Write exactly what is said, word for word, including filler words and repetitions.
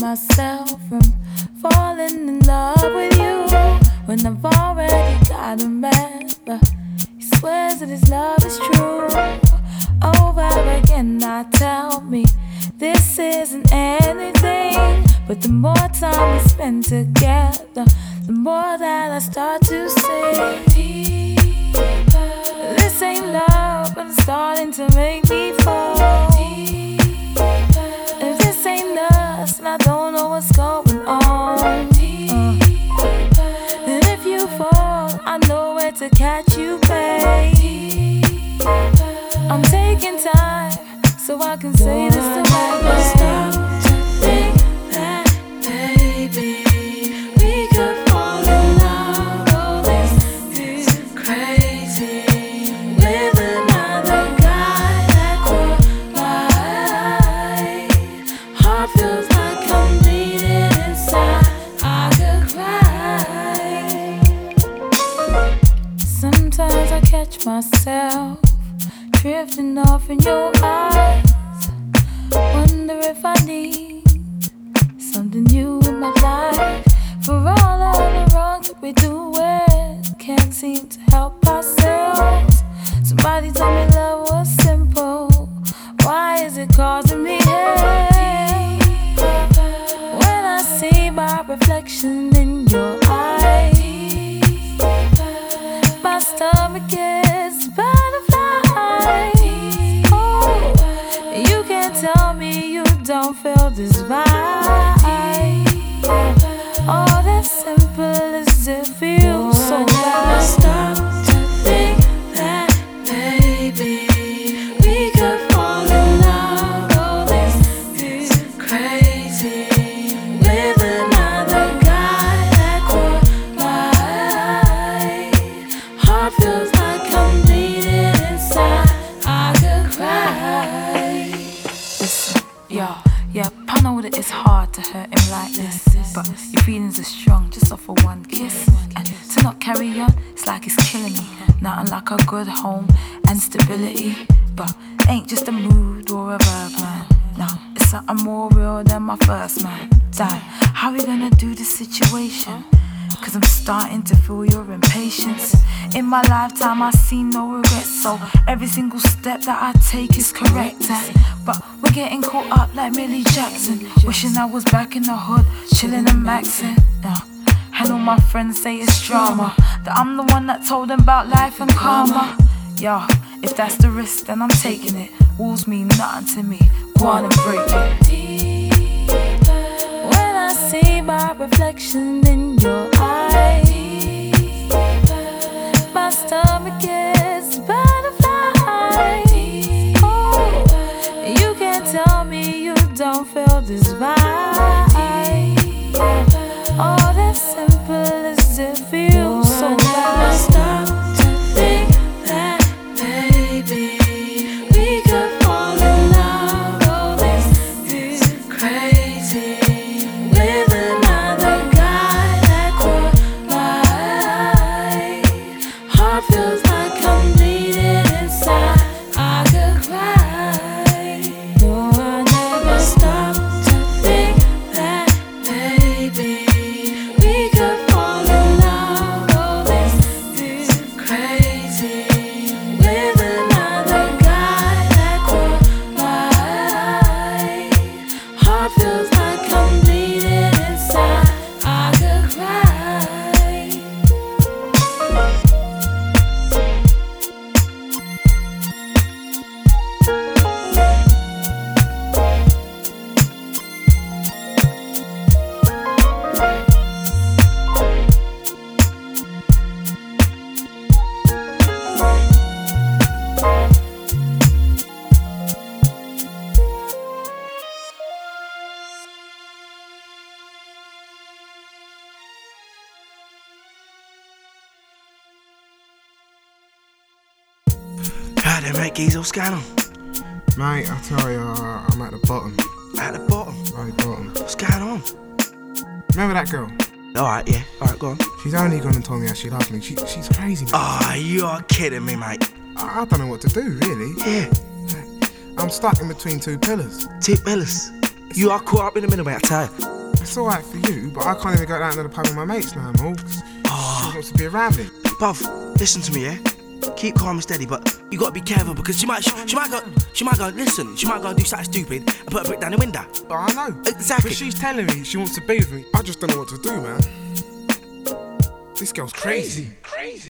myself from falling in love with you when I've already got a man, but he swears that his love is true. Over again, now tell me this isn't anything, but the more time we spend together, the more that I start to say deeper. This ain't love, but it's starting to make me fall deeper. If this ain't us, and I don't know what's going on deeper. And if you fall, I know where to catch you, babe. I'm taking time so I can say this to my baby. Stop to think that, baby, we could fall in love. Oh, this is crazy. With another guy that caught my eye. Heart feels like I'm bleeding inside. I could cry. Sometimes I catch myself drifting off in your eyes. Wonder if I need something new in my life. For all of the wrongs that we do, can't seem to help ourselves. Somebody told me love was simple. Why is it causing me hell? When I see my reflection in your eyes, my stomach gets butterflies. Oh, you can't tell me you don't feel this vibe. Oh, that's simple as it feels so bad. Stop to think that, baby, we could fall in love. Oh, this is crazy. With another guy that caught my eye. Heart feels like I'm bleeding inside. I could cry. Listen, yo, yeah, I know that it's hard to hurt him like this, but your feelings are strong just off of one kiss. And to not carry on, it's like it's killing me. Nothing like a good home and stability, but ain't just a mood or a verb, man. No, it's something more real than my first man. Damn, how we gonna do this situation? Cause I'm starting to feel your impatience. In my lifetime I see no regrets, so every single step that I take is correct. But we're getting caught up like Millie Jackson, wishing I was back in the hood, chilling and maxing. Now, I know my friends say it's drama, that I'm the one that told them about life and karma. Yo, if that's the risk, then I'm taking it. Walls mean nothing to me, go on and break it. When I see my reflection in your eyes, my stomach gets butterflies. Oh, you can't tell me you don't feel this vibe. Oh, that's simple as it feels so bad. Stop to think that, baby, we could fall in love. Oh, this is crazy. With another guy that caught my eye. Heart feels like I'm bleeding inside. I could cry. No, I never stop to think that, baby, we could fall in love. Oh, this is crazy. With another guy that caught my eye. Heart feels like I'm bleeding inside. I could cry. Right then, mate, Geezo, what's going on? Mate, I tell you, uh, I'm at the bottom. At the bottom? Right bottom. What's going on? Remember that girl? Alright, yeah. Alright, go on. She's only gone and told me how she loves me. She, she's crazy, mate. Ah, oh, you're kidding me, mate. I, I don't know what to do, really. Yeah. I'm stuck in between two pillars. Two pillars? You are caught up in the middle, mate, I tell you. It's alright for you, but I can't even go down to the pub with my mates now, Mo. Oh. She wants to be around me. Bruv, listen to me, yeah? Keep calm and steady, but You gotta be careful because she might, she might go, she might go. Listen, she might go and do something stupid and put a brick down the window. But I know. Exactly. But she's telling me she wants to be with me. I just don't know what to do, man. This girl's crazy. Crazy.